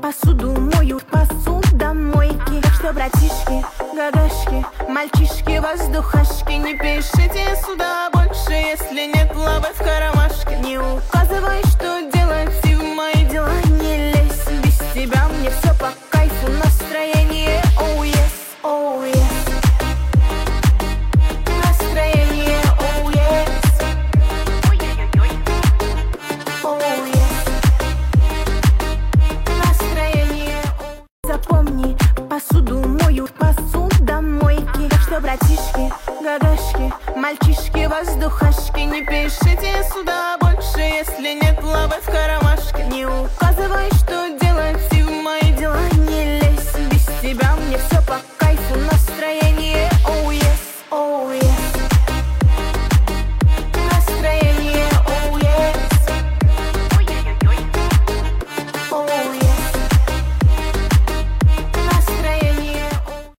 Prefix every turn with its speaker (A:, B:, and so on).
A: посуду мою в посудомойке. Так что, братишки, гагашки, мальчишки, воздухашки, не пишите сюда больше, если нет лавы в карамашке. Не указывай, что делать, и в мои дела не лезь. Без тебя мне все по кайфу, настроение, oh yes, oh yes. Настроение, oh yes, oh yes. Настроение, oh. Запомни, посуду мою в посудомойке. Так что, братишки, гагашки, мальчишки, воздухашки, не пишите сюда больше, если нет лавы в карамашке. Не указывай,